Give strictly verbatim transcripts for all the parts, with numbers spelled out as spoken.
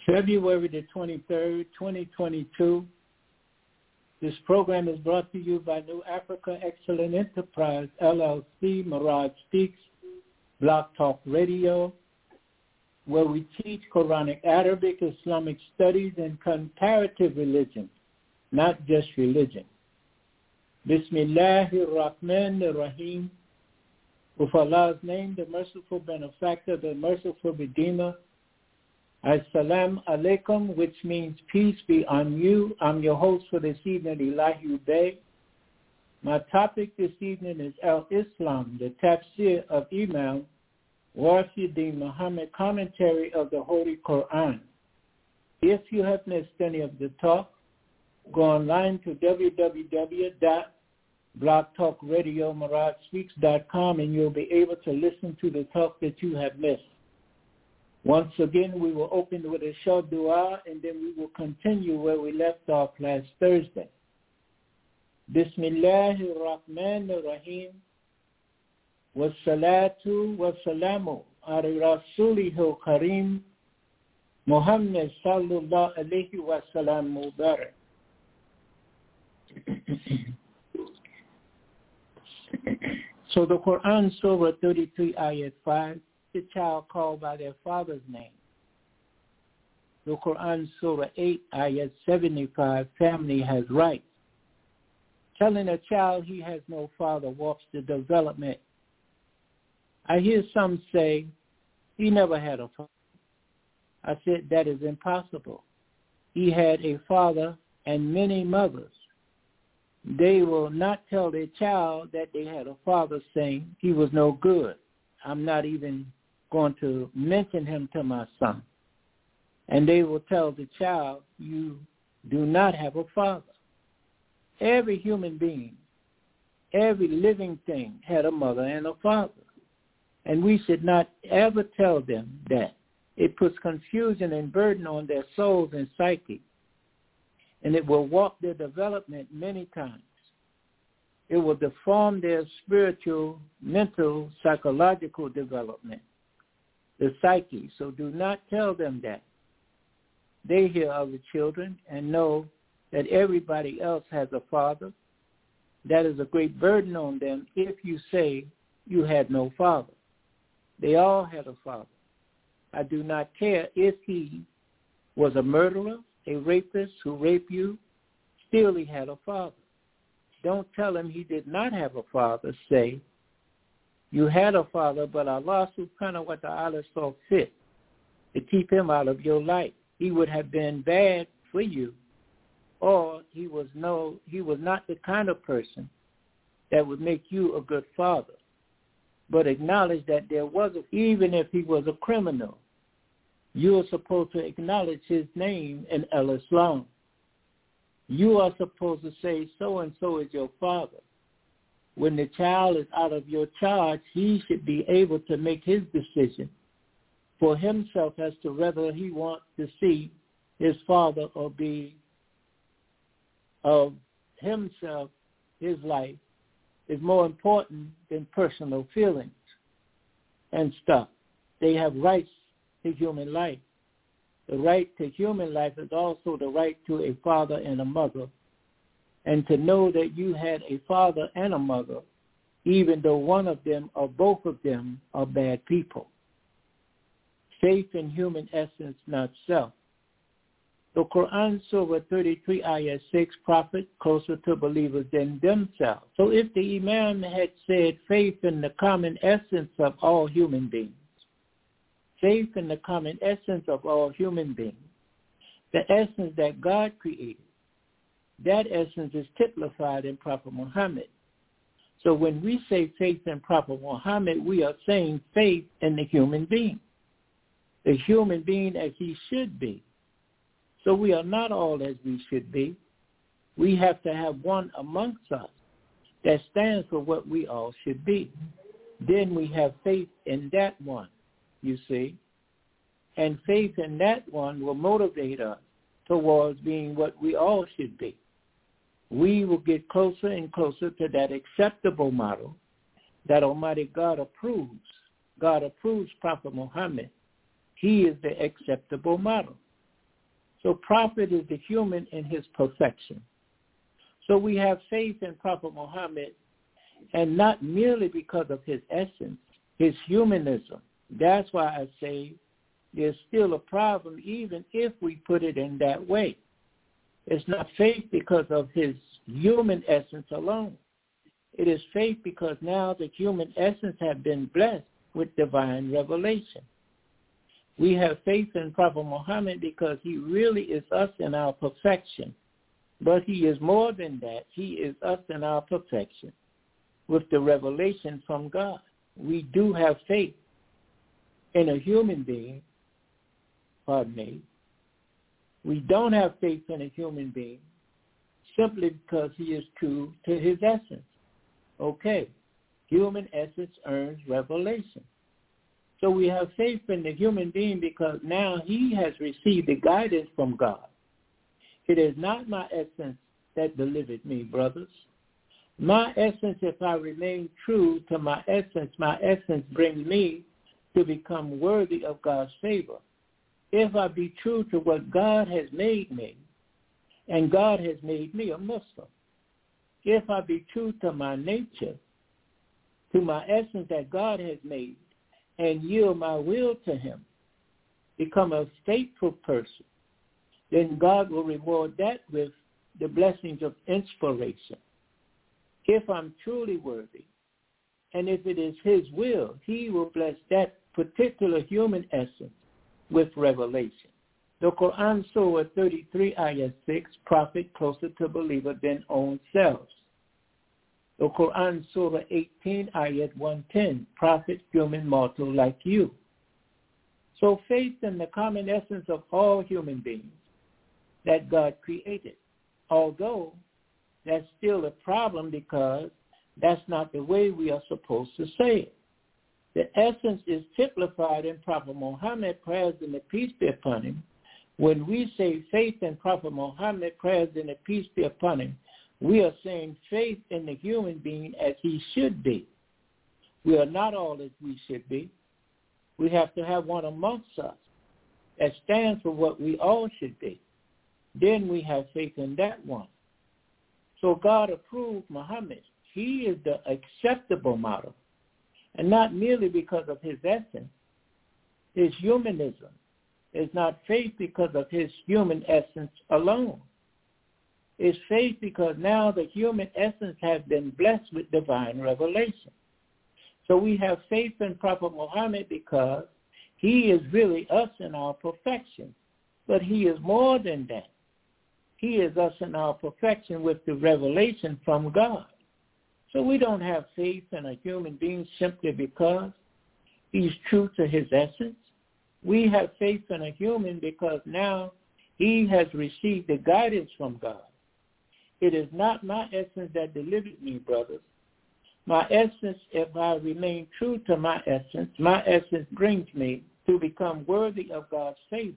February the twenty-third, twenty twenty-two. This program is brought to you by New Africa Excellent Enterprise, L L C, Mirage Speaks, Blog Talk Radio, where we teach Quranic, Arabic, Islamic studies, and comparative religion, not just religion. Bismillahir Rahmanir Rahim. With Allah's name, the merciful benefactor, the merciful redeemer. As-salam alaikum, which means peace be on you. I'm your host for this evening, Elahi Bey. My topic this evening is Al-Islam, the tafsir of Imam Wahidin Muhammad, commentary of the Holy Quran. If you have missed any of the talk, go online to w w w dot blog talk radio mirage speaks dot com and you'll be able to listen to the talk that you have missed. Once again, we will open with a short dua, and then we will continue where we left off last Thursday. Bismillahir Rahmanir Rahim. Wassalatu wassalamu ala rasulihil kareem Muhammad sallallahu alayhi wa sallam mubarak. So the Quran, Surah thirty-three, Ayat five, the child called by their father's name. The Quran, Surah eight, Ayat seventy-five, family has rights. Telling a child he has no father warps the development. I hear some say, he never had a father. I said, that is impossible. He had a father and many mothers. They will not tell their child that they had a father saying he was no good. I'm not even going to mention him to my son. And they will tell the child, you do not have a father. Every human being, every living thing had a mother and a father. And we should not ever tell them that. It puts confusion and burden on their souls and psyche. And it will warp their development many times. It will deform their spiritual, mental, psychological development, the psyche. So do not tell them that. They hear other children and know that everybody else has a father. That is a great burden on them if you say you had no father. They all had a father. I do not care if he was a murderer, a rapist who raped you, still he had a father. Don't tell him he did not have a father. Say, you had a father, but Allah subhanahu wa ta'ala saw fit to keep him out of your life. He would have been bad for you, or he was no, he was not the kind of person that would make you a good father. But acknowledge that there was, a, even if he was a criminal, you are supposed to acknowledge his name in Al-Islam. You are supposed to say, so-and-so is your father. When the child is out of your charge, he should be able to make his decision for himself as to whether he wants to see his father or be of himself, his life, is more important than personal feelings and stuff. They have rights to human life. The right to human life is also the right to a father and a mother, and to know that you had a father and a mother, even though one of them or both of them are bad people. Faith in human essence, not self. The Quran, Surah thirty-three, Ayah six, prophet closer to believers than themselves. So if the Imam had said faith in the common essence of all human beings, faith in the common essence of all human beings, the essence that God created, that essence is typified in Prophet Muhammad. So when we say faith in Prophet Muhammad, we are saying faith in the human being, the human being as he should be. So we are not all as we should be. We have to have one amongst us that stands for what we all should be. Then we have faith in that one, you see. And faith in that one will motivate us towards being what we all should be. We will get closer and closer to that acceptable model that Almighty God approves. God approves Prophet Muhammad. He is the acceptable model. So prophet is the human in his perfection. So we have faith in Prophet Muhammad, and not merely because of his essence, his humanism. That's why I say there's still a problem even if we put it in that way. It's not faith because of his human essence alone. It is faith because now the human essence has been blessed with divine revelation. We have faith in Prophet Muhammad because he really is us in our perfection. But he is more than that. He is us in our perfection with the revelation from God. We do have faith in a human being, pardon me. We don't have faith in a human being simply because he is true to his essence. Okay, human essence earns revelation. So we have faith in the human being because now he has received the guidance from God. It is not my essence that delivered me, brothers. My essence, if I remain true to my essence, my essence brings me to become worthy of God's favor. If I be true to what God has made me, and God has made me a Muslim, if I be true to my nature, to my essence that God has made, and yield my will to him, become a faithful person, then God will reward that with the blessings of inspiration. If I'm truly worthy, and if it is his will, he will bless that particular human essence with revelation. The Quran, Surah thirty-three, Ayah six, prophet closer to believer than own selves. The Quran, Surah eighteen, Ayat one ten, prophet, human, mortal like you. So faith in the common essence of all human beings that God created, although that's still a problem because that's not the way we are supposed to say it. The essence is typified in Prophet Muhammad, prayers and the peace be upon him. When we say faith in Prophet Muhammad, prayers and the peace be upon him, we are saying faith in the human being as he should be. We are not all as we should be. We have to have one amongst us that stands for what we all should be. Then we have faith in that one. So God approved Muhammad. He is the acceptable model, and not merely because of his essence. His humanism is not faith because of his human essence alone. It's faith because now the human essence has been blessed with divine revelation. So we have faith in Prophet Muhammad because he is really us in our perfection. But he is more than that. He is us in our perfection with the revelation from God. So we don't have faith in a human being simply because he's true to his essence. We have faith in a human because now he has received the guidance from God. It is not my essence that delivered me, brothers. My essence, if I remain true to my essence, my essence brings me to become worthy of God's favor.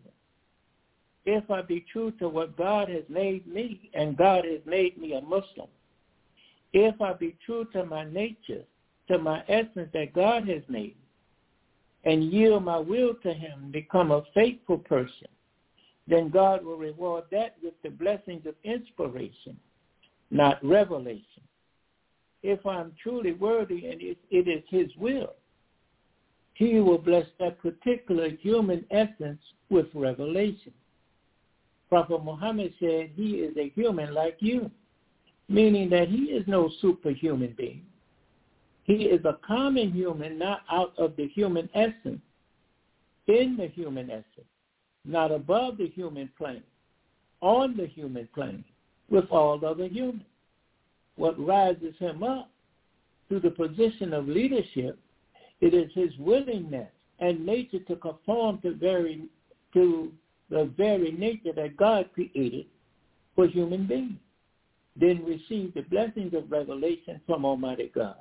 If I be true to what God has made me, and God has made me a Muslim, if I be true to my nature, to my essence that God has made, and yield my will to him, become a faithful person, then God will reward that with the blessings of inspiration, not revelation. If I'm truly worthy and it, it is his will, he will bless that particular human essence with revelation. Prophet Muhammad said he is a human like you, meaning that he is no superhuman being. He is a common human, not out of the human essence, in the human essence, not above the human plane, on the human plane, with all other humans. What rises him up to the position of leadership, it is his willingness and nature to conform to very to the very nature that God created for human beings, then receive the blessings of revelation from Almighty God.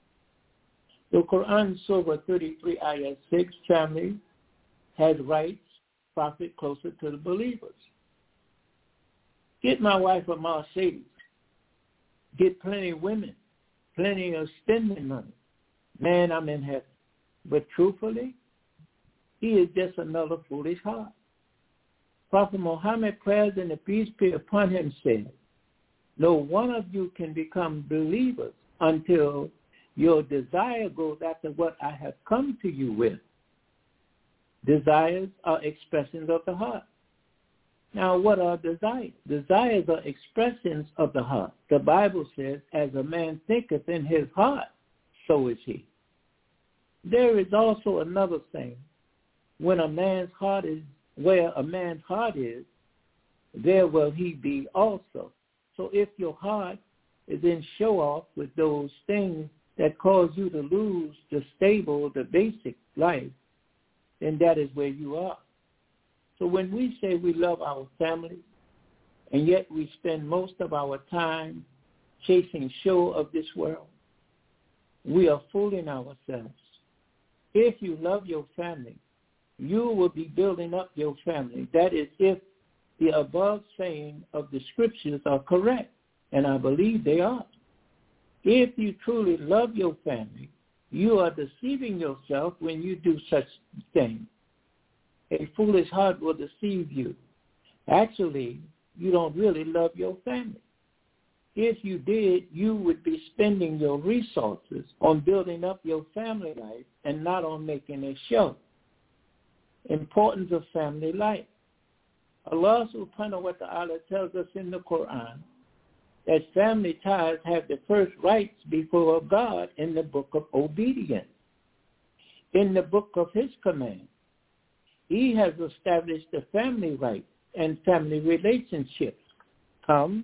The Quran, Surah thirty-three, Ayah six, family has rights, prophet closer to the believers. Get my wife a Mercedes. Get plenty of women, plenty of spending money. Man, I'm in heaven. But truthfully, he is just another foolish heart. Prophet Muhammad, praise and the peace be upon him, said, no one of you can become believers until your desire goes after what I have come to you with. Desires are expressions of the heart. Now, what are desires? Desires are expressions of the heart. The Bible says, as a man thinketh in his heart, so is he. There is also another saying, when a man's heart is, where a man's heart is, there will he be also. So if your heart is in show-off with those things that cause you to lose the stable, the basic life, then that is where you are. So when we say we love our family, and yet we spend most of our time chasing show of this world, we are fooling ourselves. If you love your family, you will be building up your family. That is if the above saying of the scriptures are correct, and I believe they are. If you truly love your family, you are deceiving yourself when you do such things. A foolish heart will deceive you. Actually, you don't really love your family. If you did, you would be spending your resources on building up your family life and not on making a show. Importance of family life. Allah subhanahu wa ta'ala tells us in the Quran that family ties have the first rights before God in the book of obedience. In the book of his command, he has established the family rights and family relationships comes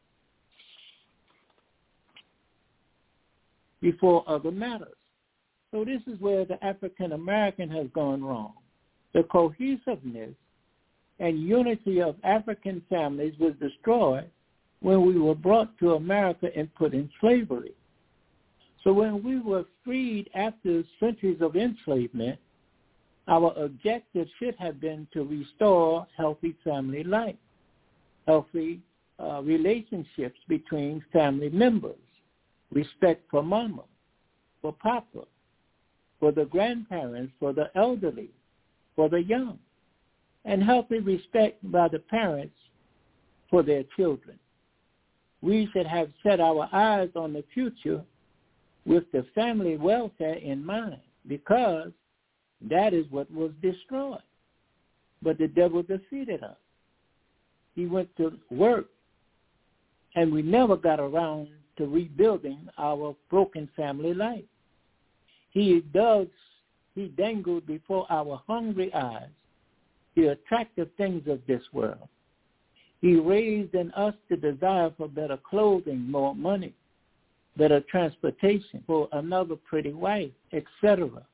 before other matters. So this is where the African American has gone wrong. The cohesiveness and unity of African families was destroyed when we were brought to America and put in slavery. So when we were freed after centuries of enslavement, our objective should have been to restore healthy family life, healthy uh, relationships between family members, respect for mama, for papa, for the grandparents, for the elderly, for the young, and healthy respect by the parents for their children. We should have set our eyes on the future with the family welfare in mind, because that is what was destroyed. But the devil defeated us. He went to work, and we never got around to rebuilding our broken family life. He does, he dangled before our hungry eyes the attractive things of this world. He raised in us the desire for better clothing, more money, better transportation, for another pretty wife, et cetera.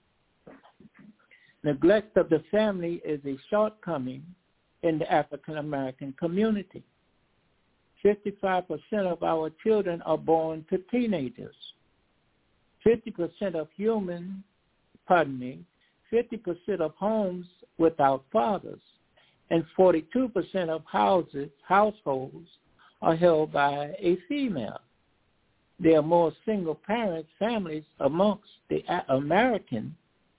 Neglect of the family is a shortcoming in the African American community. fifty-five percent of our children are born to teenagers. fifty percent of human, pardon me, fifty percent of homes without fathers, and forty-two percent of houses, households are held by a female. There are more single-parent families amongst the American,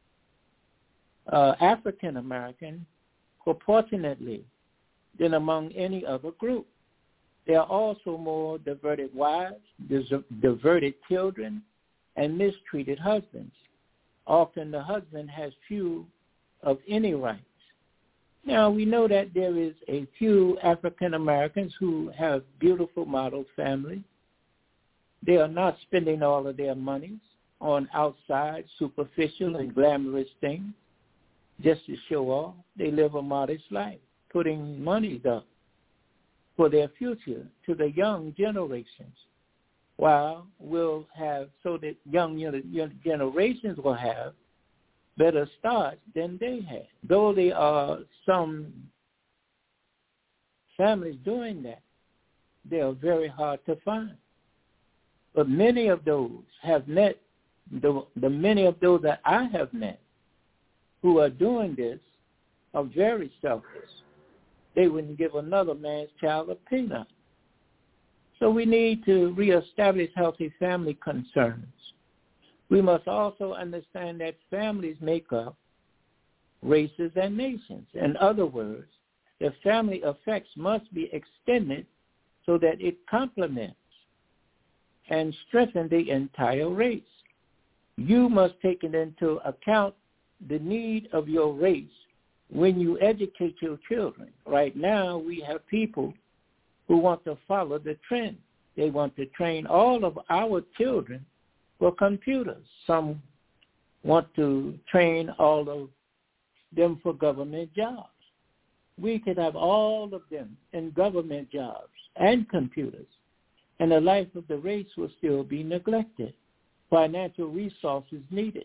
uh, African-American, proportionately, than among any other group. There are also more diverted wives, diverted children, and mistreated husbands. Often the husband has few of any rights. Now, we know that there is a few African Americans who have beautiful model families. They are not spending all of their monies on outside, superficial, and glamorous things just to show off. They live a modest life, putting money up for their future to the young generations, while we'll have, so that young, young generations will have better starts than they had. Though there are some families doing that, they are very hard to find. But many of those have met, the, the many of those that I have met who are doing this are very selfish. They wouldn't give another man's child a peanut. So we need to reestablish healthy family concerns. We must also understand that families make up races and nations. In other words, the family effects must be extended so that it complements and strengthens the entire race. You must take it into account the need of your race when you educate your children. Right now, we have people who want to follow the trend. They want to train all of our children for computers. Some want to train all of them for government jobs. We could have all of them in government jobs and computers, and the life of the race will still be neglected. Financial resources needed.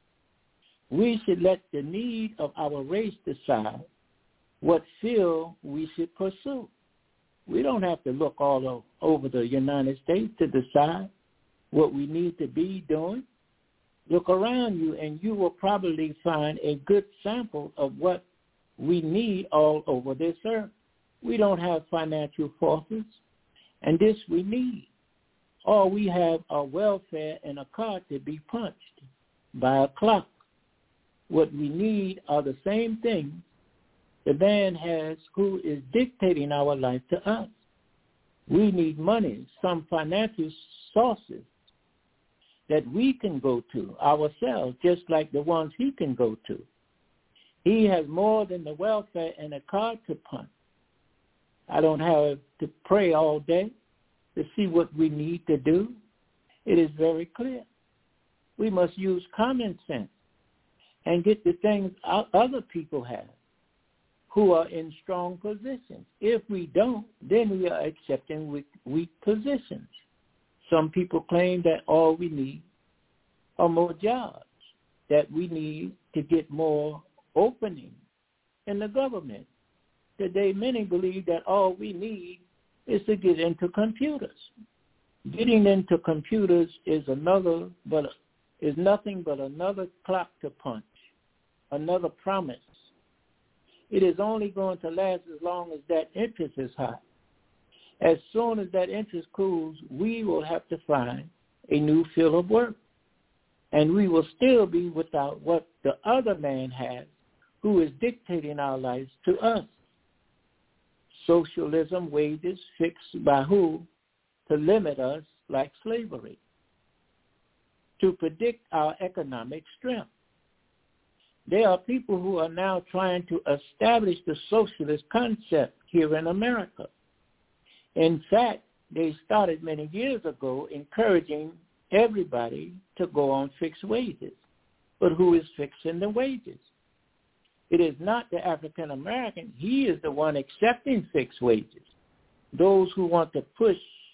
We should let the need of our race decide what field we should pursue. We don't have to look all over the United States to decide what we need to be doing. Look around you and you will probably find a good sample of what we need all over this earth. We don't have financial forces, and this we need. All we have are welfare and a card to be punched by a clock. What we need are the same things the man has who is dictating our life to us. We need money, some financial sources that we can go to ourselves, just like the ones he can go to. He has more than the welfare and a card to punch. I don't have to pray all day to see what we need to do. It is very clear. We must use common sense and get the things other people have who are in strong positions. If we don't, then we are accepting weak, weak positions. Some people claim that all we need are more jobs, that we need to get more openings in the government. Today, many believe that all we need is to get into computers. Getting into computers is another, but is nothing but another clock to punch, another promise. It is only going to last as long as that interest is high. As soon as that interest cools, we will have to find a new field of work. And we will still be without what the other man has who is dictating our lives to us. Socialism, wages fixed by who to limit us like slavery, to predict our economic strength. There are people who are now trying to establish the socialist concept here in America. In fact, they started many years ago encouraging everybody to go on fixed wages. But who is fixing the wages? It is not the African American. He is the one accepting fixed wages. Those who want to push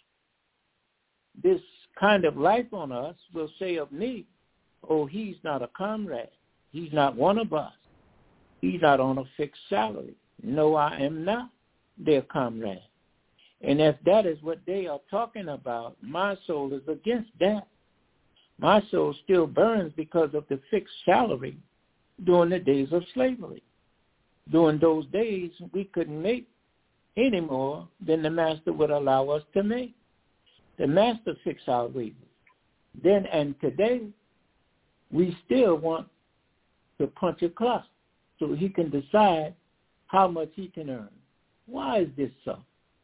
this kind of life on us will say of me, oh, he's not a comrade. He's not one of us. He's not on a fixed salary. No, I am not their comrade. And if that is what they are talking about, my soul is against that. My soul still burns because of the fixed salary during the days of slavery. During those days, we couldn't make any more than the master would allow us to make. The master fixed our wages. Then and today, we still want to punch a clock so he can decide how much he can earn. Why is this so?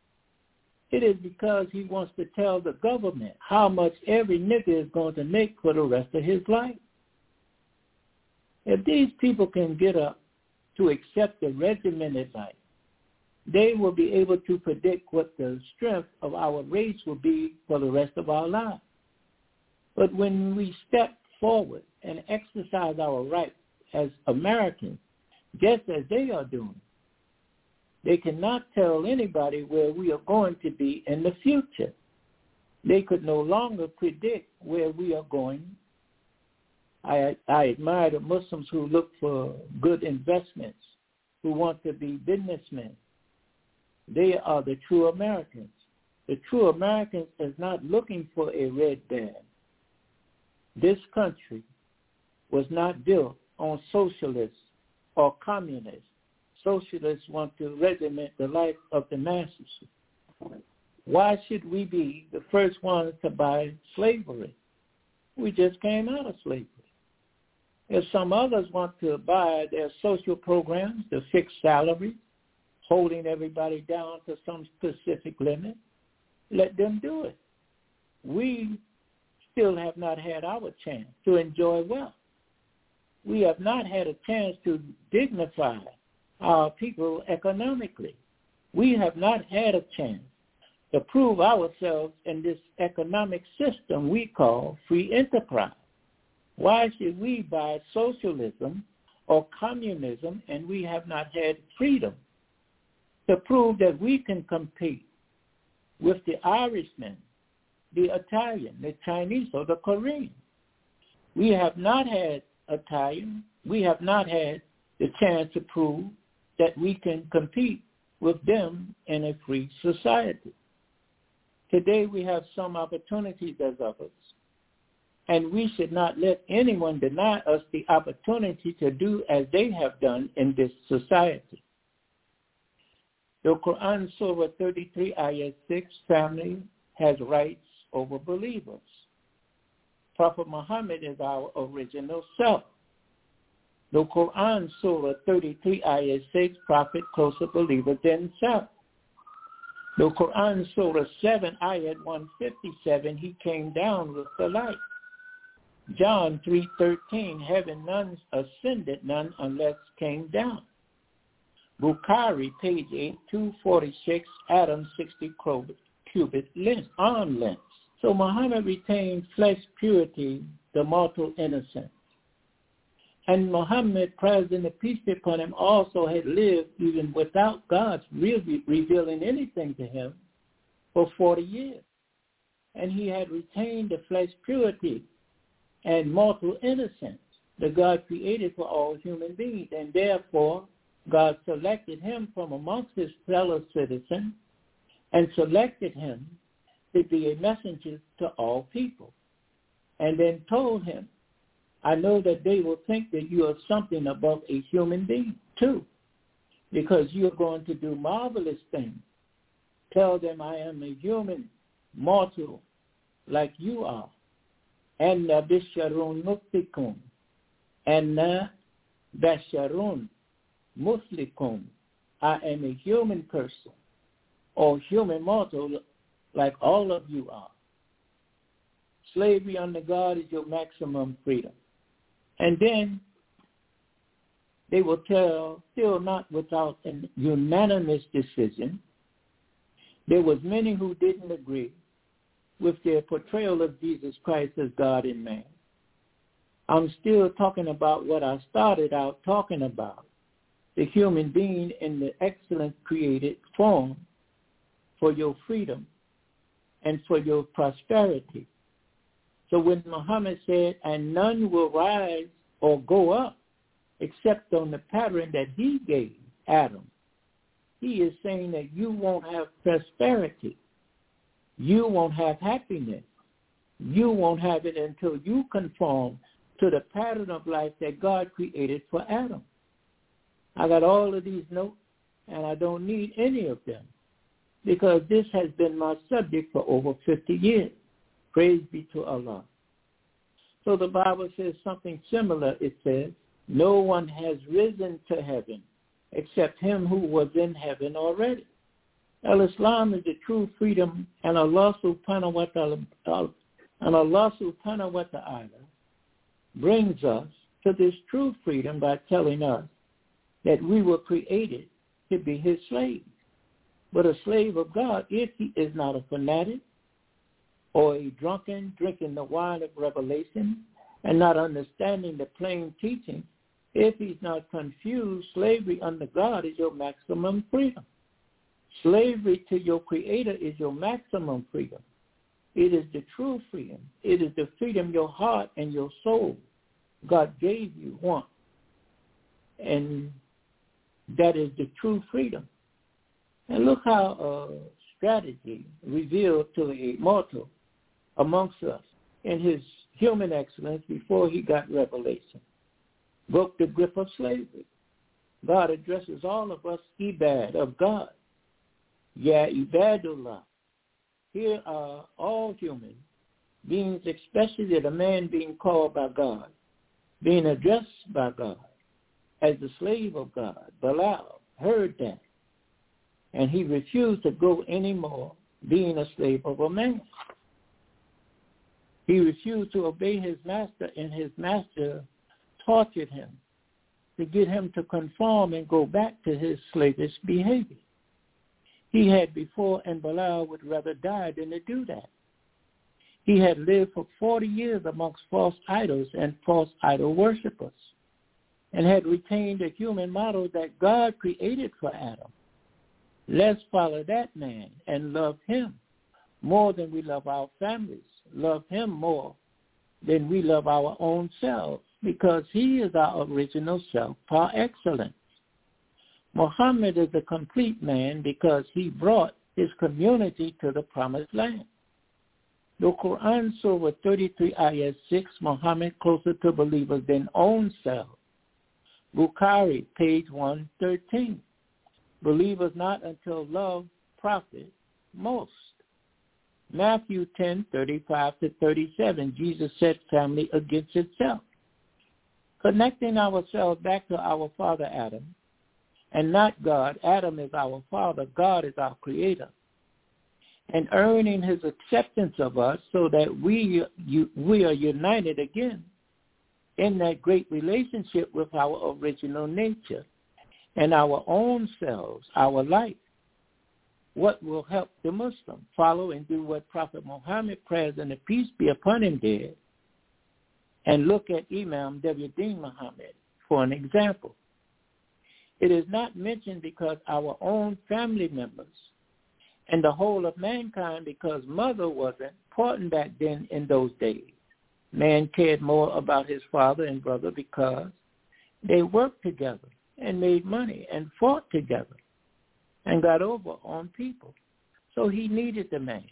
It is because he wants to tell the government how much every nigger is going to make for the rest of his life. If these people can get up to accept the regimented life, they will be able to predict what the strength of our race will be for the rest of our lives. But when we step forward and exercise our rights as Americans, just as they are doing, they cannot tell anybody where we are going to be in the future. They could no longer predict where we are going. I, I admire the Muslims who look for good investments, who want to be businessmen. They are the true Americans. The true Americans is not looking for a red band. This country was not built on socialists or communists. Socialists want to regiment the life of the masses. Why should we be the first ones to buy slavery? We just came out of slavery. If some others want to buy their social programs, the fixed salary, holding everybody down to some specific limit. Let them do it. We still have not had our chance to enjoy wealth. We have not had a chance to dignify our people economically. We have not had a chance to prove ourselves in this economic system we call free enterprise. Why should we buy socialism or communism and we have not had freedom to prove that we can compete with the Irishmen, the Italian, the Chinese, or the Korean? We have not had Italian. We have not had the chance to prove that we can compete with them in a free society. Today we have some opportunities as others, and we should not let anyone deny us the opportunity to do as they have done in this society. The Quran, Surah thirty-three, Ayah six, family has rights over believers. Prophet Muhammad is our original self. The Quran, Surah thirty-three, Ayah six, Prophet closer believer than self. The Quran, Surah seven, Ayah one fifty-seven, he came down with the light. John three thirteen, heaven none ascended, none unless came down. Bukhari, page eight, two forty-six, Adam sixty cubit length, arm length. So Muhammad retained flesh purity, the mortal innocence. And Muhammad, President of peace be upon him, also had lived even without God really revealing anything to him for forty years. And he had retained the flesh purity and mortal innocence that God created for all human beings. And therefore, God selected him from amongst his fellow citizens and selected him to be a messenger to all people. And then told him, I know that they will think that you are something above a human being too, because you're going to do marvelous things. Tell them I am a human, mortal, like you are. And bisharun muftikum, and basharun muslikum. I am a human person, or human mortal, like all of you are. Slavery under God is your maximum freedom. And then they will tell, still not without a unanimous decision, there was many who didn't agree with their portrayal of Jesus Christ as God and man. I'm still talking about what I started out talking about, the human being in the excellent created form for your freedom and for your prosperity. So when Muhammad said, and none will rise or go up except on the pattern that he gave Adam, he is saying that you won't have prosperity. You won't have happiness. You won't have it until you conform to the pattern of life that God created for Adam. I got all of these notes, and I don't need any of them, because this has been my subject for over fifty years. Praise be to Allah. So the Bible says something similar. It says, no one has risen to heaven except him who was in heaven already. Al-Islam is the true freedom, and Allah subhanahu wa ta'ala, and Allah subhanahu wa ta'ala brings us to this true freedom by telling us that we were created to be his slaves. But a slave of God, if he is not a fanatic or a drunken, drinking the wine of revelation and not understanding the plain teaching, if he's not confused, slavery under God is your maximum freedom. Slavery to your Creator is your maximum freedom. It is the true freedom. It is the freedom your heart and your soul God gave you want. And that is the true freedom. And look how uh, strategy revealed to a mortal amongst us in his human excellence before he got revelation. Broke the grip of slavery. God addresses all of us, Ibad, of God. Ya Ibadullah. Here are all human beings, especially the man being called by God, being addressed by God as the slave of God. Bilal heard that. and he refused to go anymore being a slave of a man. He refused to obey his master, and his master tortured him to get him to conform and go back to his slavish behavior. He had before, and Belial would rather die than to do that. He had lived for forty years amongst false idols and false idol worshippers, and had retained a human model that God created for Adam. Let's follow that man and love him more than we love our families. Love him more than we love our own selves, because he is our original self par excellence. Muhammad is a complete man because he brought his community to the promised land. The Quran, Surah thirty-three, Ayah six, Muhammad closer to believers than own self. Bukhari, page one thirteen. Believers not until love profit most. Matthew ten, thirty-five to thirty-seven, Jesus set family against itself. Connecting ourselves back to our father Adam, and not God. Adam is our father. God is our creator. And earning his acceptance of us so that we, you, we are united again in that great relationship with our original nature and our own selves, our life. What will help the Muslim follow and do what Prophet Muhammad, praise and peace be upon him, did, and look at Imam Deviuddin Muhammad for an example. It is not mentioned because our own family members and the whole of mankind, because mother wasn't important back then in those days. Man cared more about his father and brother because they worked together and made money and fought together and got over on people. So he needed the man.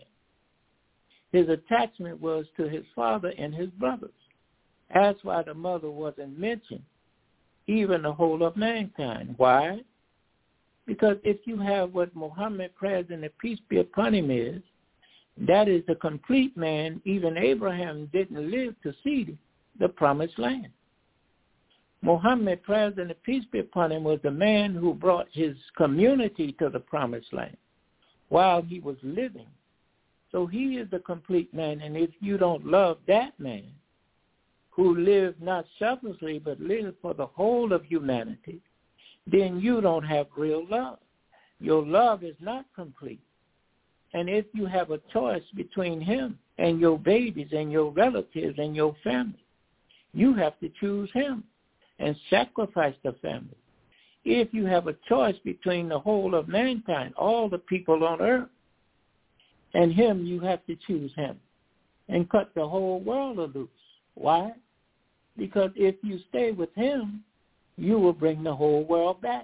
His attachment was to his father and his brothers. That's why the mother wasn't mentioned, even the whole of mankind. Why? Because if you have what Muhammad, praise and the peace be upon him, is, that is the complete man. Even Abraham didn't live to see the promised land. Muhammad, praise and the peace be upon him, was the man who brought his community to the promised land while he was living. So he is the complete man. And if you don't love that man, who lived not selflessly but lived for the whole of humanity, then you don't have real love. Your love is not complete. And if you have a choice between him and your babies and your relatives and your family, you have to choose him and sacrifice the family. If you have a choice between the whole of mankind, all the people on earth, and him, you have to choose him and cut the whole world loose. Why? Because if you stay with him, you will bring the whole world back.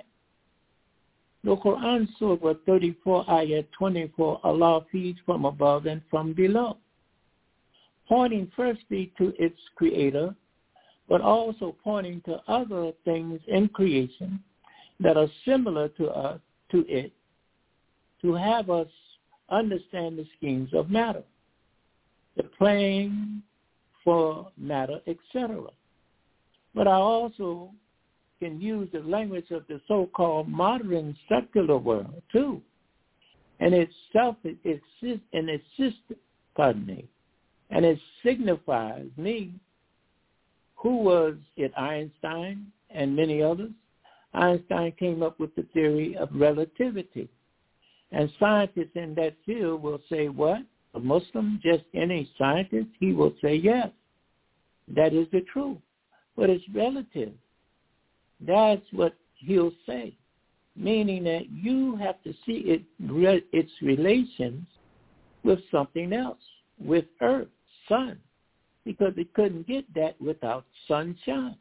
The Quran, Surah thirty-four, Ayah twenty-four, Allah feeds from above and from below, pointing firstly to its creator, but also pointing to other things in creation that are similar to us, to it, to have us understand the schemes of matter, the playing for matter, et cetera. But I also can use the language of the so-called modern secular world too, and it self it exists and it exists, pardon me, and it signifies me. Who was it? Einstein and many others. Einstein came up with the theory of relativity, and scientists in that field will say, "What? A Muslim? Just any scientist?" He will say, "Yes, that is the truth, but it's relative." That's what he'll say, meaning that you have to see it, its relations with something else, with earth, sun, because it couldn't get that without sunshine.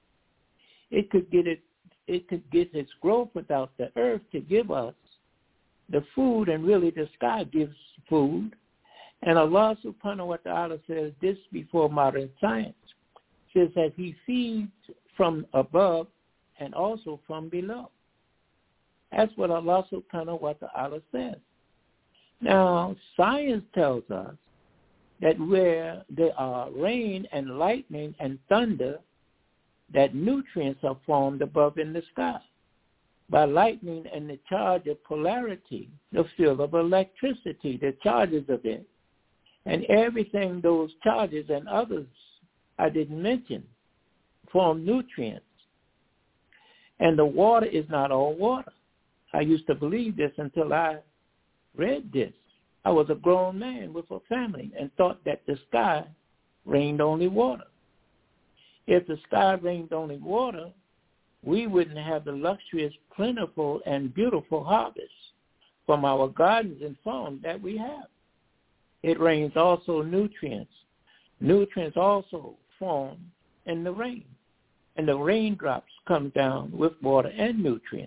It could get it, it could get its growth without the earth to give us the food, and really the sky gives food. And Allah subhanahu wa ta'ala says this before modern science, says that he feeds from above and also from below. That's what Allah subhanahu wa ta'ala says. Now, science tells us that where there are rain and lightning and thunder, that nutrients are formed above in the sky. by lightning and the charge of polarity, the field of electricity, the charges of it, and everything those charges and others I didn't mention form nutrients. And the water is not all water. I used to believe this until I read this. I was a grown man with a family and thought that the sky rained only water. If the sky rained only water, we wouldn't have the luxurious, plentiful, and beautiful harvest from our gardens and farms that we have. It rains also nutrients. Nutrients also form in the rain, and the raindrops come down with water and nutrients.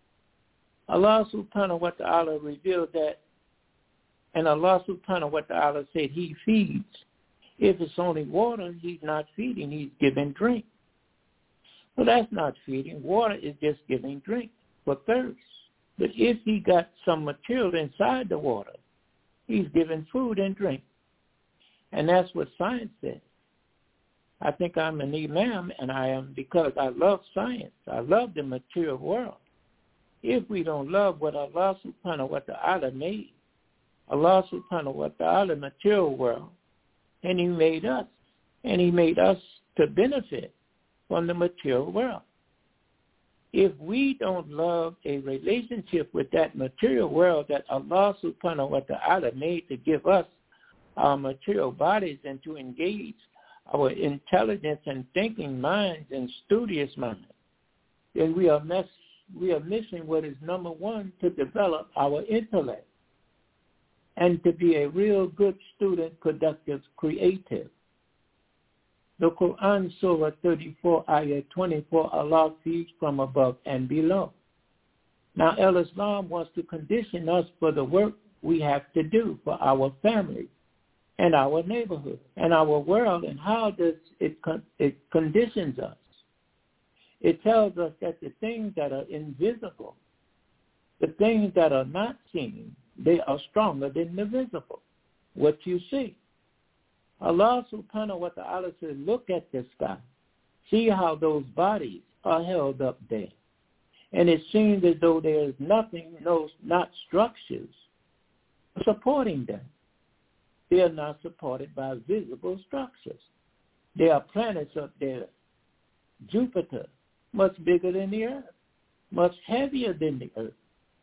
Allah subhanahu wa ta'ala revealed that, and Allah subhanahu wa ta'ala said he feeds. If it's only water, he's not feeding, he's giving drink. Well, that's not feeding. Water is just giving drink for thirst. But if he got some material inside the water, he's giving food and drink. And that's what science says. I think I'm an imam, and I am because I love science. I love the material world. If we don't love what Allah subhanahu wa ta'ala made, Allah subhanahu wa ta'ala material world, and he made us, and he made us to benefit from the material world. If we don't love a relationship with that material world that Allah subhanahu wa ta'ala made to give us our material bodies and to engage our intelligence and thinking minds and studious minds, then we are mess, we are missing what is number one, to develop our intellect and to be a real good student, productive, creative. The Quran, Surah thirty-four, Ayah twenty-four, Allah feeds from above and below. Now, El-Islam wants to condition us for the work we have to do for our family and our neighborhood and our world. And how does it, con- it conditions us? It tells us that the things that are invisible, the things that are not seen, they are stronger than the visible, what you see. Allah subhanahu wa ta'ala says, look at the sky. See how those bodies are held up there. And it seems as though there is nothing, no, not structures supporting them. They are not supported by visible structures. There are planets up there. Jupiter, much bigger than the Earth, much heavier than the Earth.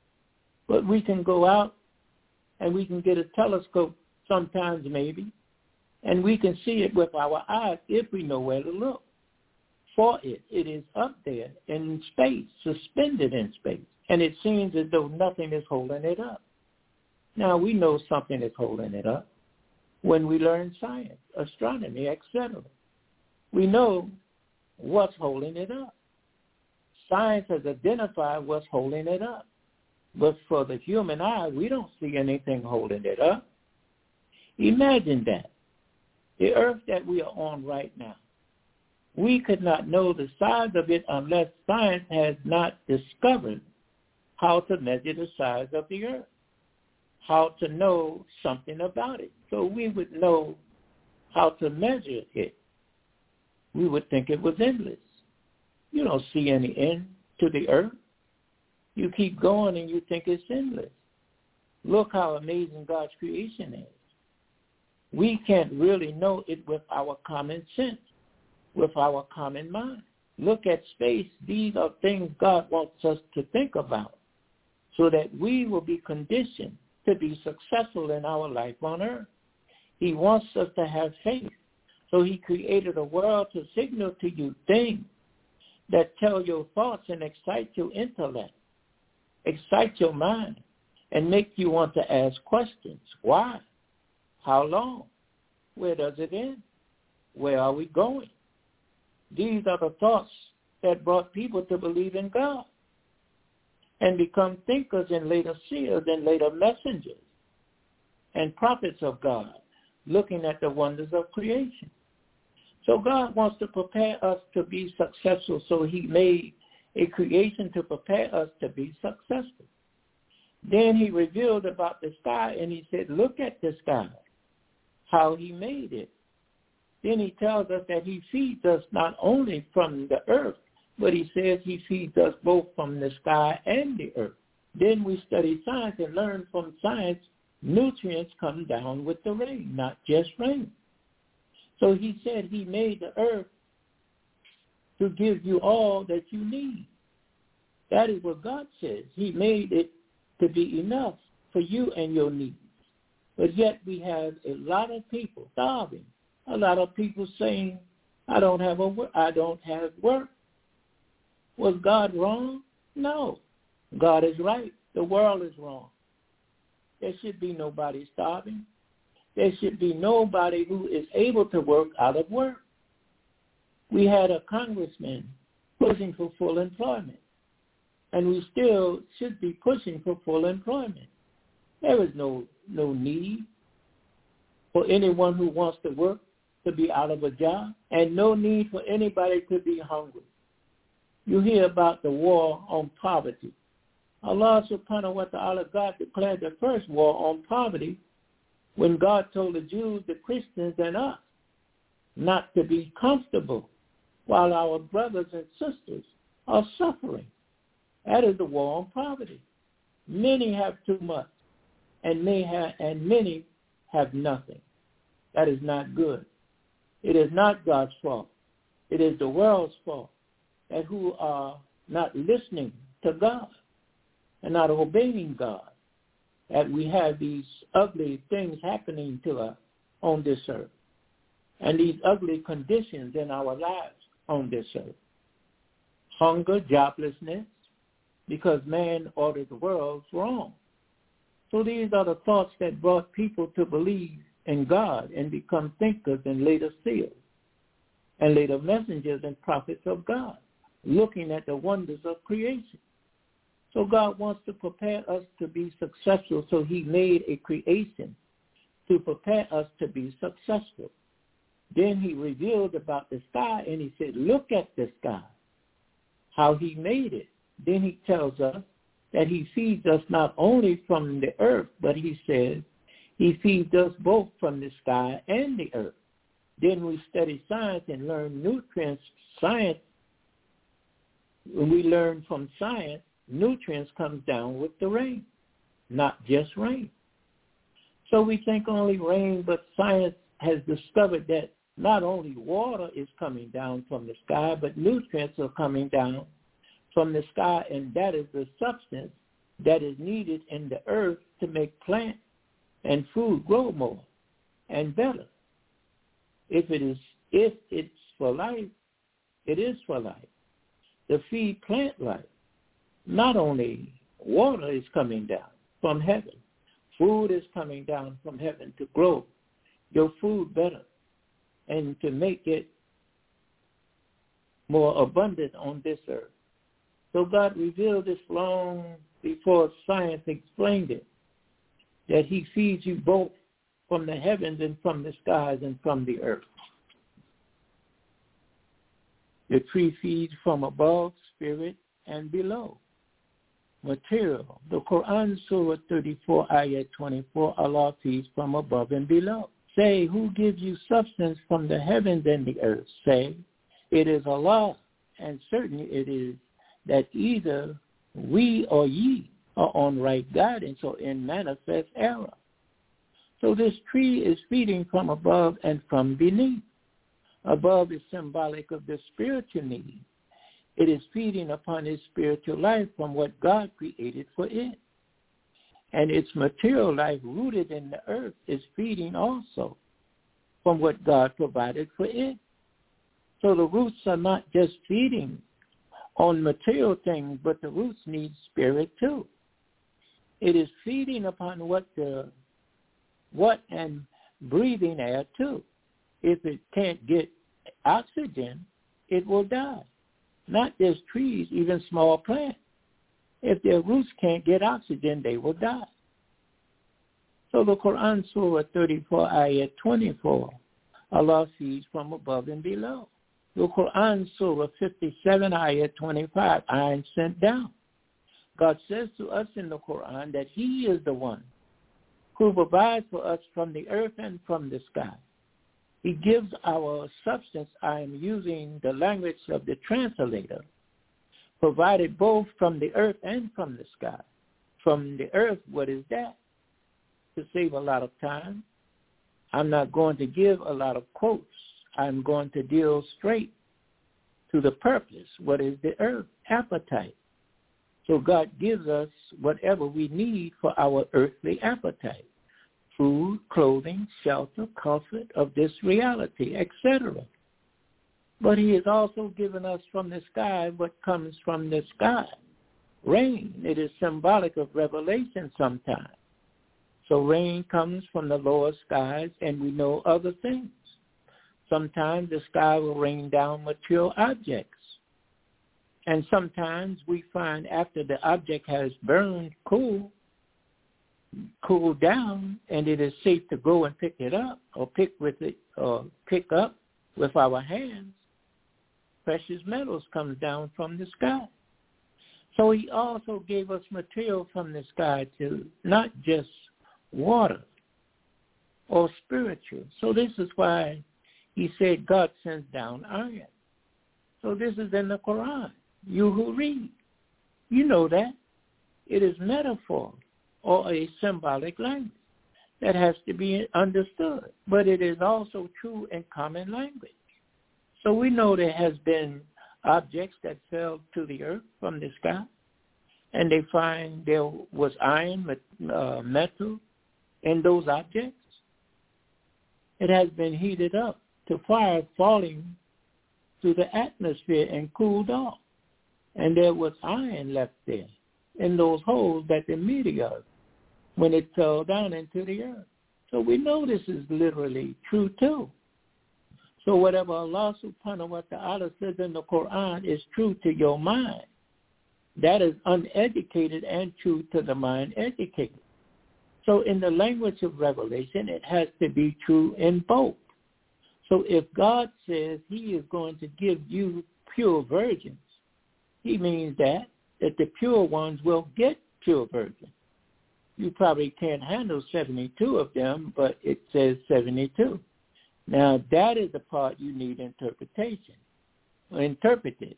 But we can go out and we can get a telescope sometimes maybe, and we can see it with our eyes if we know where to look for it. It is up there in space, suspended in space, and it seems as though nothing is holding it up. Now, we know something is holding it up when we learn science, astronomy, et cetera. We know what's holding it up. Science has identified what's holding it up. But for the human eye, we don't see anything holding it up. Imagine that. The earth that we are on right now, we could not know the size of it unless science has not discovered how to measure the size of the earth, how to know something about it. So we would know how to measure it. We would think it was endless. You don't see any end to the earth. You keep going and you think it's endless. Look how amazing God's creation is. We can't really know it with our common sense, with our common mind. Look at space. These are things God wants us to think about so that we will be conditioned to be successful in our life on earth. He wants us to have faith. So he created a world to signal to you things that tell your thoughts and excite your intellect, excite your mind, and make you want to ask questions. Why? How long? Where does it end? Where are we going? These are the thoughts that brought people to believe in God and become thinkers and later seers and later messengers and prophets of God, looking at the wonders of creation. So God wants to prepare us to be successful, so he made a creation to prepare us to be successful. Then he revealed about the sky, and he said, look at the sky, how he made it. Then he tells us that he feeds us not only from the earth, But he says he feeds us both from the sky and the earth. Then we study science and learn from science nutrients come down with the rain, not just rain. So he said he made the earth to give you all that you need. That is what God says. He made it to be enough for you and your needs. But yet we have a lot of people starving. A lot of people saying, I don't have a work. I don't have work. Was God wrong? No. God is right. The world is wrong. There should be nobody starving. There should be nobody who is able to work out of work. We had a congressman pushing for full employment, and we still should be pushing for full employment. There is no, no need for anyone who wants to work to be out of a job, and no need for anybody to be hungry. You hear about the war on poverty. Allah subhanahu wa ta'ala, God declared the first war on poverty when God told the Jews, the Christians, and us not to be comfortable while our brothers and sisters are suffering. That is the war on poverty. Many have too much, and may have, and many have nothing. That is not good. It is not God's fault. It is the world's fault that who are not listening to God and not obeying God, that we have these ugly things happening to us on this earth and these ugly conditions in our lives on this earth. Hunger, joblessness, because man ordered the world wrong. So these are the thoughts that brought people to believe in God and become thinkers and later seers and later messengers and prophets of God, looking at the wonders of creation. So God wants to prepare us to be successful, so he made a creation to prepare us to be successful. Then he revealed about the sky, and he said, look at the sky, how he made it. Then he tells us that he feeds us not only from the earth, but he says he feeds us both from the sky and the earth. Then we study science and learn nutrients. Science, when we learn from science, nutrients comes down with the rain, not just rain. So we think only rain, but science has discovered that not only water is coming down from the sky, but nutrients are coming down from the sky, and that is the substance that is needed in the earth to make plants and food grow more and better. If it is, if it's for life, it is for life. To feed plant life, not only water is coming down from heaven, food is coming down from heaven to grow your food better and to make it more abundant on this earth. So God revealed this long before science explained it, that he feeds you both from the heavens and from the skies and from the earth. The tree feeds from above, spirit, and below. Material. The Quran, Surah thirty-four, Ayat twenty-four, Allah feeds from above and below. Say, who gives you substance from the heavens and the earth? Say, it is Allah, and certainly it is that either we or ye are on right guidance or in manifest error. So this tree is feeding from above and from beneath. Above is symbolic of the spiritual need. It is feeding upon its spiritual life from what God created for it. And its material life rooted in the earth is feeding also from what God provided for it. So the roots are not just feeding on material things, but the roots need spirit too. It is feeding upon what the what and breathing air too. If it can't get oxygen, it will die. Not just trees, even small plants. If their roots can't get oxygen, they will die. So the Quran, Surah thirty-four, Ayat twenty-four, Allah feeds from above and below. The Quran, Surah fifty-seven, Ayat twenty-five, I am sent down. God says to us in the Quran that he is the one who provides for us from the earth and from the sky. He gives our substance. I am using the language of the translator. provided both from the earth and from the sky. From the earth, what is that? To save a lot of time, I'm not going to give a lot of quotes. I'm going to deal straight to the purpose. What is the earth? Appetite. So God gives us whatever we need for our earthly appetite. Food, clothing, shelter, comfort of this reality, et cetera. But he has also given us from the sky what comes from the sky. Rain, it is symbolic of revelation sometimes. So rain comes from the lower skies, and we know other things. Sometimes the sky will rain down material objects. And sometimes we find after the object has burned, cool, cooled down, and it is safe to go and pick it up or pick with it or pick up with our hands, precious metals comes down from the sky. So he also gave us material from the sky to not just water or spiritual. So this is why he said God sends down iron. So this is in the Quran. You who read, you know that. It is metaphor or a symbolic language that has to be understood. But it is also true in common language. So we know there has been objects that fell to the earth from the sky, and they find there was iron, uh, metal in those objects. It has been heated up to fire falling through the atmosphere and cooled off. And there was iron left there in those holes that the meteor, when it fell down into the earth. So we know this is literally true too. So whatever Allah subhanahu wa ta'ala says in the Quran is true to your mind. That is uneducated and true to the mind educated. So in the language of revelation, it has to be true in both. So if God says he is going to give you pure virgins, he means that, that the pure ones will get pure virgins. You probably can't handle seventy-two of them, but it says seventy-two. Now, that is the part you need interpretation, or interpreted,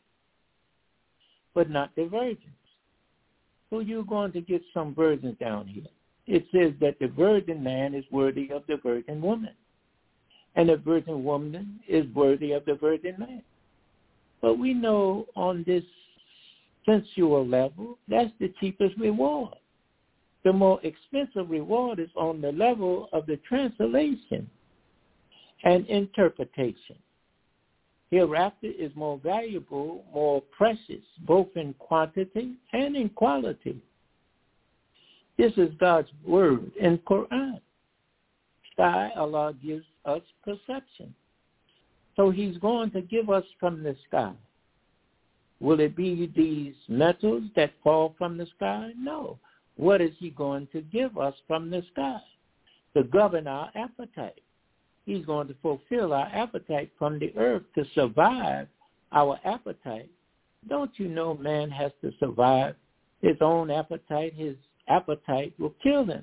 but not the virgins. So you're going to get some virgins down here. It says that the virgin man is worthy of the virgin woman, and the virgin woman is worthy of the virgin man. But we know on this sensual level, that's the cheapest reward. The more expensive reward is on the level of the translation and interpretation. Hereafter is more valuable, more precious, both in quantity and in quality. This is God's word in Quran. Sky, Allah gives us perception. So he's going to give us from the sky. Will it be these metals that fall from the sky? No. What is he going to give us from the sky? To govern our appetite. He's going to fulfill our appetite from the earth to survive our appetite. Don't you know man has to survive his own appetite? His appetite will kill him.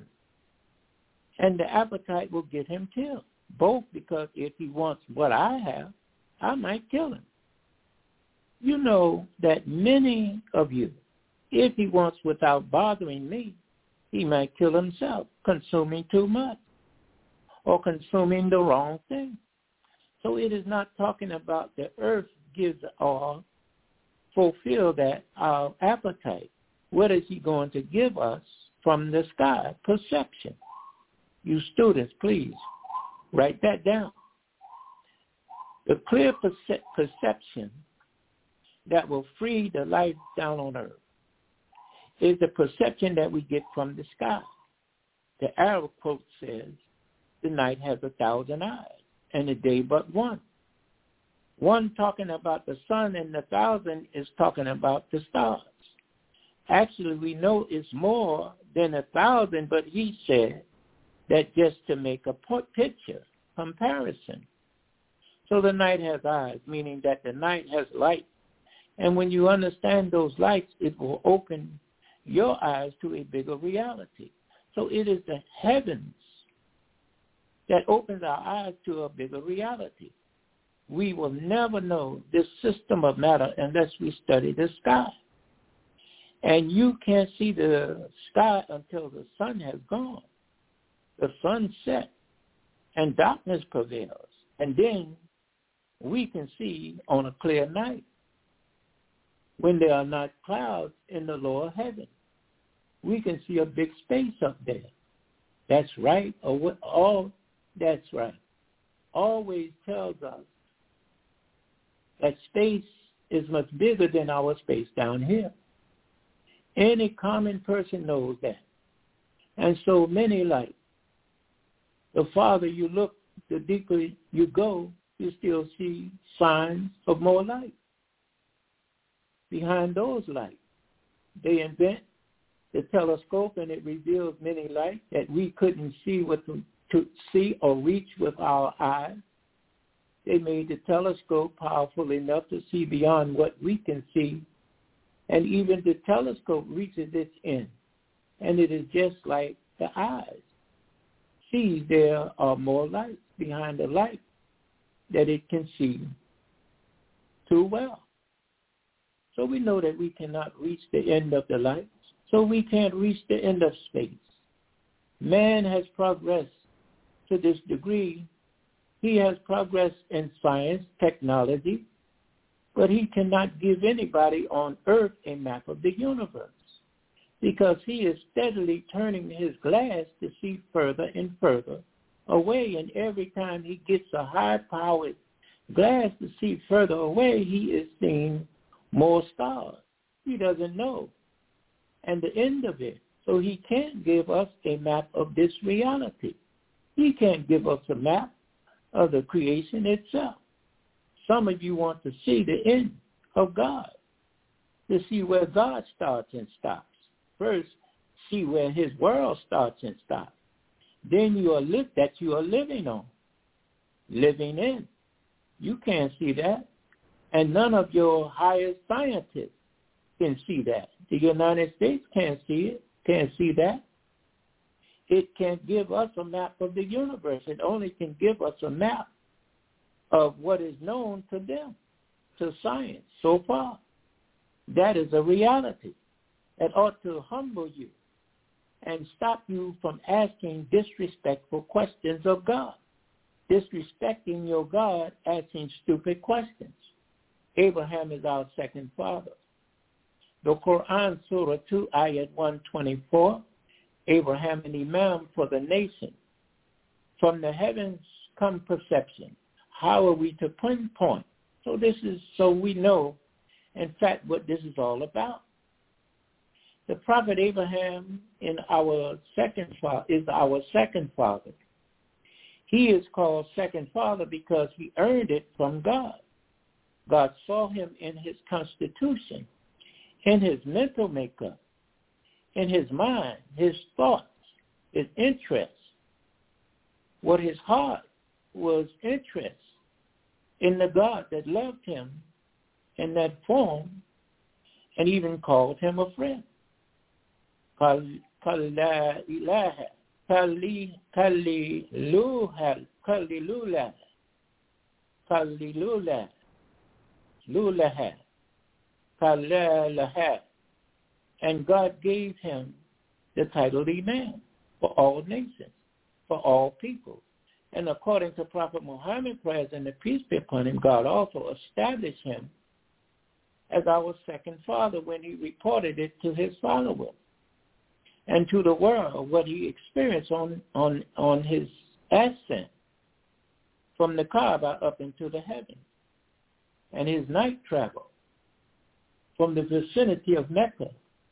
And the appetite will get him killed. Both because if he wants what I have, I might kill him. You know that many of you, if he wants without bothering me, he might kill himself, consuming too much or consuming the wrong thing. So it is not talking about the earth gives or fulfill that our appetite. What is he going to give us from the sky? Perception. You students, please write that down. The clear perce- perception that will free the life down on earth is the perception that we get from the sky. The Arab quote says, the night has a thousand eyes, and the day but one. One talking about the sun, and the thousand is talking about the stars. Actually, we know it's more than a thousand, but he said that just to make a picture, comparison. So the night has eyes, meaning that the night has light. And when you understand those lights, it will open your eyes to a bigger reality. So it is the heavens that opens our eyes to a bigger reality. We will never know this system of matter unless we study the sky. And you can't see the sky until the sun has gone. The sun sets and darkness prevails. And then we can see on a clear night when there are not clouds in the lower heaven. We can see a big space up there. That's right. Or what, all that's right. Always tells us that space is much bigger than our space down here. Any common person knows that. And so many light. The farther you look, the deeper you go, you still see signs of more light. Behind those lights, they invent the telescope, and it reveals many lights that we couldn't see with the, to see or reach with our eyes. They made the telescope powerful enough to see beyond what we can see, and even the telescope reaches its end, and it is just like the eyes. See, there are more lights behind the light that it can see too well. So we know that we cannot reach the end of the light, so we can't reach the end of space. Man has progressed to this degree. He has progressed in science, technology, but he cannot give anybody on earth a map of the universe because he is steadily turning his glass to see further and further away, and every time he gets a high-powered glass to see further away, he is seeing more stars. He doesn't know. And the end of it, so he can't give us a map of this reality. He can't give us a map of the creation itself. Some of you want to see the end of God, to see where God starts and stops. First, see where his world starts and stops. Then you are li- that you are living on, living in. You can't see that. And none of your highest scientists can see that. The United States can't see it, can't see that. It can't give us a map of the universe. It only can give us a map of what is known to them, to science so far. That is a reality that ought to humble you and stop you from asking disrespectful questions of God, disrespecting your God, asking stupid questions. Abraham is our second father. The Quran, Surah two, Ayat one twenty-four, Abraham an imam for the nation. From the heavens come perception. How are we to pinpoint? So this is so we know, in fact, what this is all about. The prophet Abraham in our second father is our second father. He is called second father because he earned it from God. God saw him in his constitution, in his mental makeup, in his mind, his thoughts, his interests. What his heart was interest in the God that loved him in that form and even called him a friend. Kal la ilaha, kali kali luha, kali lula, kali lula, lulaha, kalalaha. And God gave him the title Imam for all nations, for all people. And according to Prophet Muhammad, praise and the peace be upon him, God also established him as our second father when he reported it to his followers and to the world, what he experienced on, on, on his ascent from the Kaaba up into the heavens, and his night travel from the vicinity of Mecca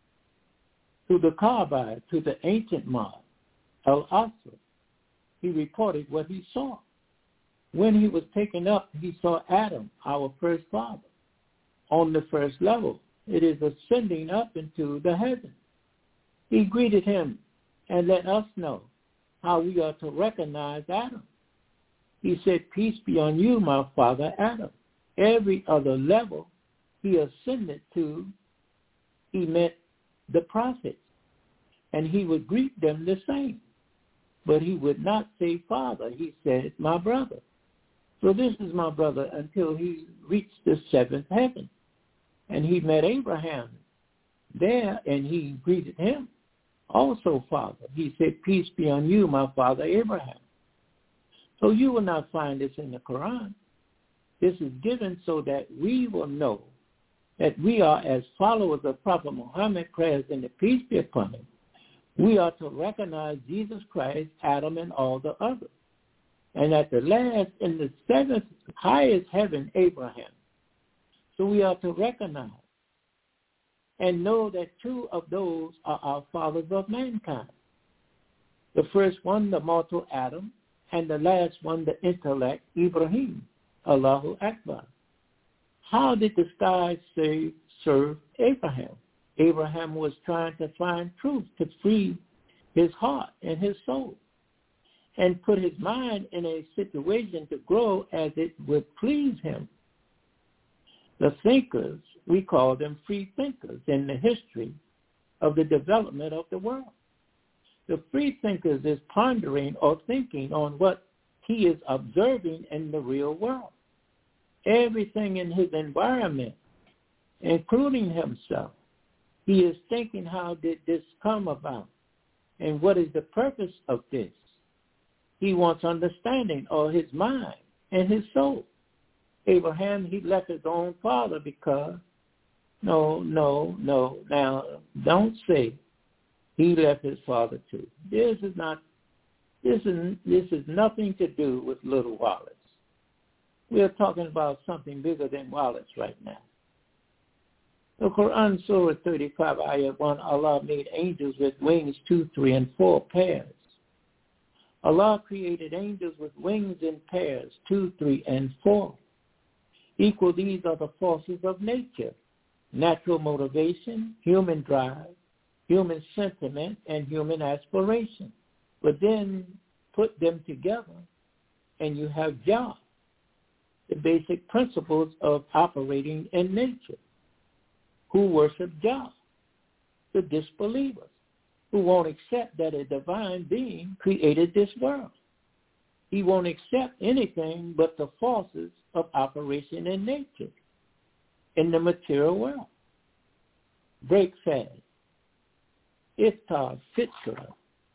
to the Kaaba, to the ancient mosque, Al-Aqsa. He reported what he saw. When he was taken up, he saw Adam, our first father, on the first level. It is ascending up into the heavens. He greeted him and let us know how we are to recognize Adam. He said, peace be on you, my father Adam. Every other level he ascended to, he met the prophets, and he would greet them the same. But he would not say father. He said, my brother. So this is my brother until he reached the seventh heaven. And he met Abraham there, and he greeted him also, Father. He said, peace be on you, my father Abraham. So you will not find this in the Quran. This is given so that we will know that we are, as followers of Prophet Muhammad, prayers and the peace be upon him, we are to recognize Jesus Christ, Adam, and all the others. And at the last, in the seventh highest heaven, Abraham. So we are to recognize and know that two of those are our fathers of mankind. The first one, the mortal Adam, and the last one, the intellect, Ibrahim. Allahu Akbar. How did the skies say, serve Abraham? Abraham was trying to find truth to free his heart and his soul and put his mind in a situation to grow as it would please him. The thinkers, we call them free thinkers in the history of the development of the world. The free thinkers is pondering or thinking on what he is observing in the real world. Everything in his environment, including himself, he is thinking, how did this come about? And what is the purpose of this? He wants understanding of his mind and his soul. Abraham, he left his own father because, no, no, no. Now, don't say he left his father too. This is not, this is, this is nothing to do with little Wallace. We are talking about something bigger than Wallace right now. The Quran, Surah thirty-five, Ayat one, Allah made angels with wings two, three, and four pairs. Allah created angels with wings in pairs, two, three, and four. Equal, these are the forces of nature: natural motivation, human drive, human sentiment, and human aspiration. But then put them together, and you have Jah, the basic principles of operating in nature. Who worship Jah? The disbelievers, who won't accept that a divine being created this world. He won't accept anything but the forces of operation in nature, in the material world. Break fast. Iftar, fitra.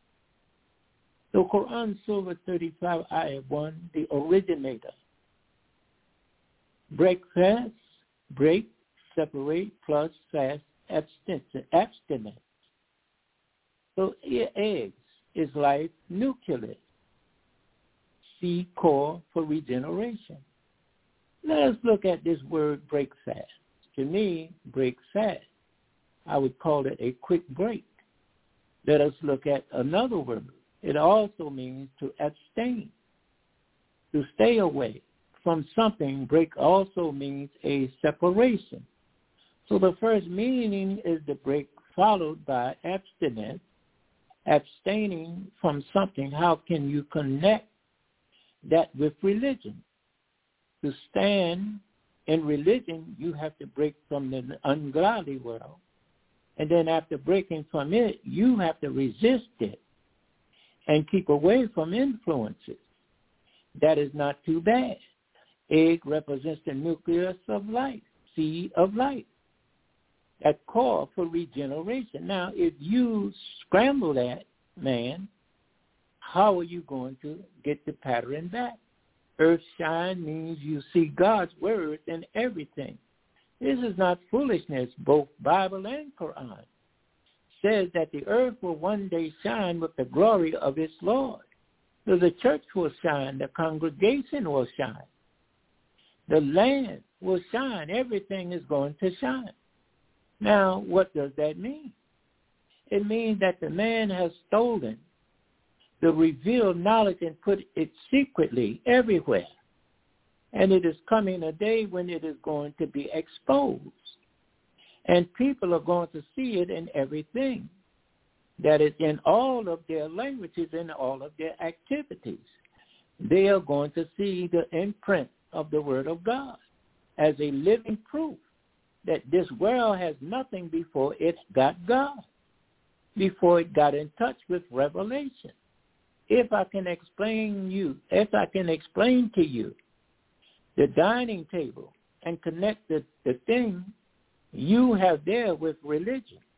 The Quran, Surah thirty-five, Ayah one, the originator. Break fast, break, separate, plus fast, abstinence. So eggs is life, nucleus. C, core for regeneration. Let us look at this word break fast. To me, break fast, I would call it a quick break. Let us look at another word. It also means to abstain, to stay away from something. Break also means a separation. So the first meaning is the break, followed by abstinence, abstaining from something. How can you connect that with religion? To stand in religion, you have to break from the ungodly world. And then after breaking from it, you have to resist it and keep away from influences. That is not too bad. Egg represents the nucleus of life, seed of life, that core for regeneration. Now, if you scramble that, man, how are you going to get the pattern back? Earth shine means you see God's word in everything. This is not foolishness. Both Bible and Quran says that the earth will one day shine with the glory of its Lord. So the church will shine, the congregation will shine, the land will shine, everything is going to shine. Now, what does that mean? It means that the man has stolen the revealed knowledge and put it secretly everywhere. And it is coming a day when it is going to be exposed. And people are going to see it in everything. That is in all of their languages and all of their activities. They are going to see the imprint of the Word of God as a living proof that this world has nothing before it got God, before it got in touch with revelation. If I can explain you, if I can explain to you the dining table and connect the, the thing you have there with religion,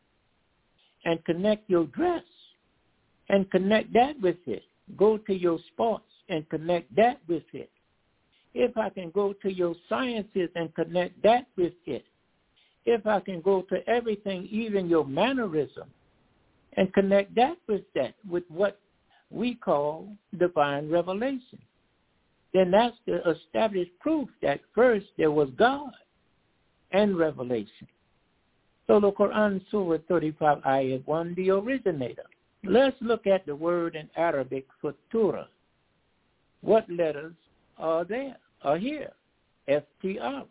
and connect your dress and connect that with it. Go to your sports and connect that with it. If I can go to your sciences and connect that with it. If I can go to everything, even your mannerism, and connect that with that, with what we call divine revelation, then that's the established proof that first there was God and revelation. So the Quran, Surah thirty-five, Ayat one, the originator. Let's look at the word in Arabic for Torah. What letters are there, are here? F T R.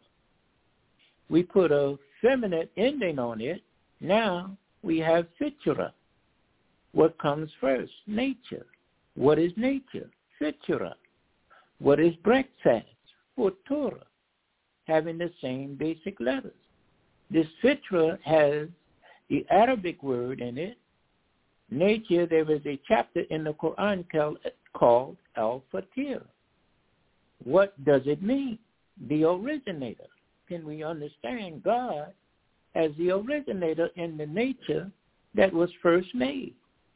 We put a feminine ending on it. Now we have Fitra. What comes first? Nature. What is nature? Fitra. What is breakfast? For Torah, having the same basic letters. This Fitra has the Arabic word in it. Nature, there is a chapter in the Quran called Al-Fatir. What does it mean? The originator. Can we understand God as the originator in the nature that was first made?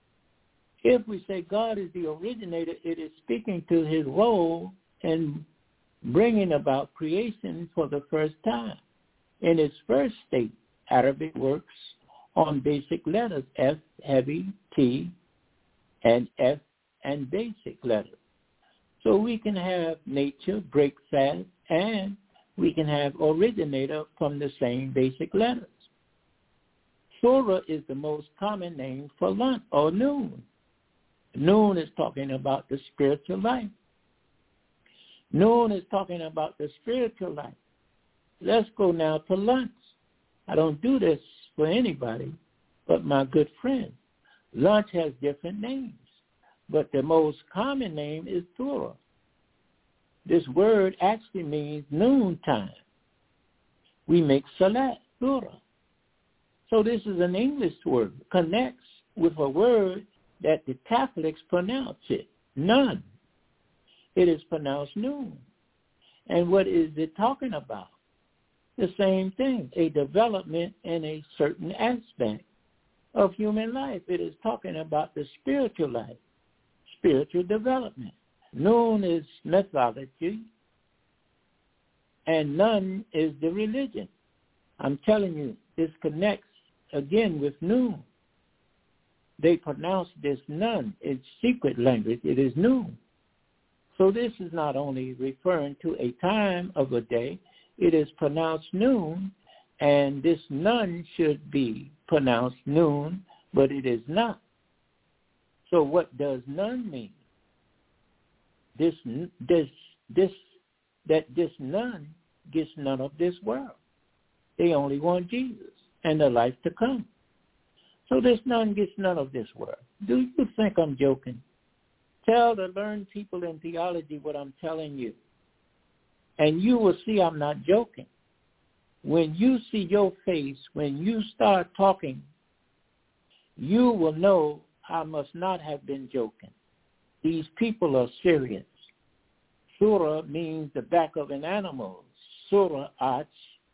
If we say God is the originator, it is speaking to his role in bringing about creation for the first time. In its first state, Arabic works on basic letters, F, heavy, T, and F, and basic letters. So we can have nature, break fast, and we can have originator from the same basic letters. Surah is the most common name for lunch or noon. Noon is talking about the spiritual life. Noon is talking about the spiritual life. Let's go now to lunch. I don't do this for anybody but my good friend. Lunch has different names, but the most common name is Torah. This word actually means noontime. We make salat, Torah. So this is an English word, connects with a word that the Catholics pronounce it, none. It is pronounced noon. And what is it talking about? The same thing, a development in a certain aspect of human life. It is talking about the spiritual life, spiritual development. Noon is mythology, and none is the religion. I'm telling you, this connects again with noon. They pronounce this none. It's secret language. It is noon. So this is not only referring to a time of a day, it is pronounced noon, and this none should be pronounced noon, but it is not. So what does none mean? This, this, this, that this none gets none of this world. They only want Jesus and the life to come. So this none gets none of this world. Do you think I'm joking? Tell the learned people in theology what I'm telling you, and you will see I'm not joking. When you see your face, when you start talking, you will know I must not have been joking. These people are serious. Surah means the back of an animal. Surah Ach.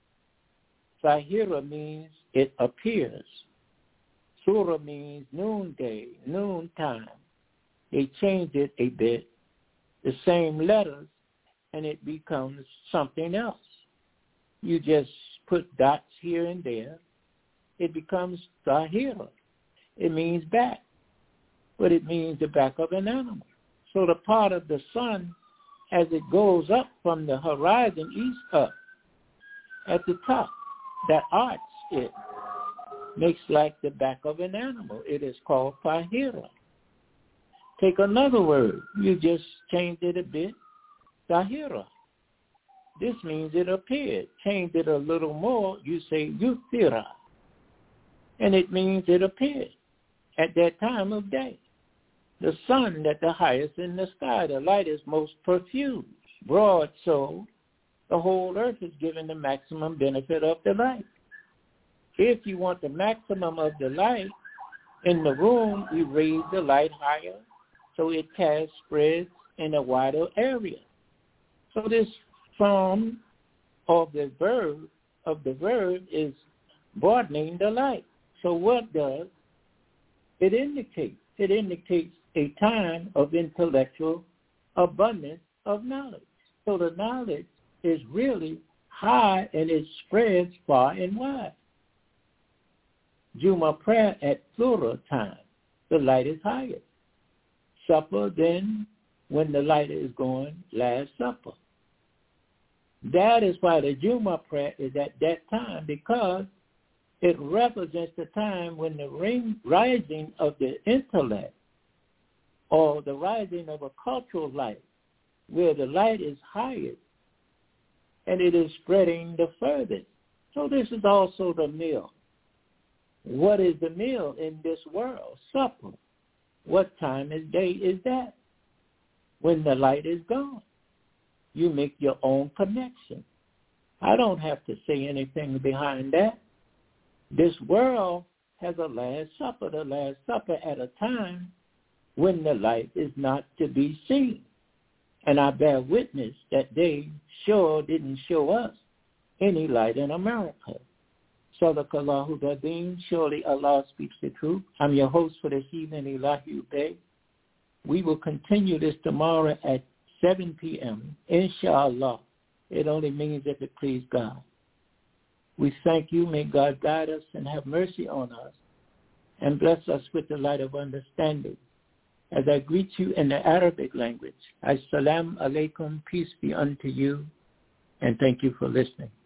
Sahira means it appears. Surah means noonday, noontime. They changed it a bit, the same letters, and it becomes something else. You just put dots here and there. It becomes Sahira. It means back, but it means the back of an animal. So the part of the sun, as it goes up from the horizon east up, at the top, that arch it makes like the back of an animal. It is called Sahira. Take another word. You just changed it a bit. Sahira. This means it appeared. Change it a little more. You say Yuthira. And it means it appeared at that time of day. The sun at the highest in the sky, the light is most profuse, broad, so the whole earth is given the maximum benefit of the light. If you want the maximum of the light in the room, we raise the light higher so it casts spreads in a wider area. So this form of the verb of the verb is broadening the light. So what does it indicates. It indicates a time of intellectual abundance of knowledge. So the knowledge is really high and it spreads far and wide. Juma prayer at plural time, the light is highest. Supper, then, when the light is going, Last Supper. That is why the Juma prayer is at that time, because it represents the time when the ring, rising of the intellect or the rising of a cultural light, where the light is highest and it is spreading the furthest. So this is also the meal. What is the meal in this world? Supper. What time of day is that? When the light is gone. You make your own connection. I don't have to say anything behind that. This world has a Last Supper, the Last Supper at a time when the light is not to be seen. And I bear witness that they sure didn't show us any light in America. Sadaqallahu Dadim, surely Allah speaks the truth. I'm your host for this evening, Elahi Ubay. We will continue this tomorrow at seven p.m. Inshallah. It only means if it please God. We thank you. May God guide us and have mercy on us and bless us with the light of understanding. As I greet you in the Arabic language, Assalamu alaikum, peace be unto you, and thank you for listening.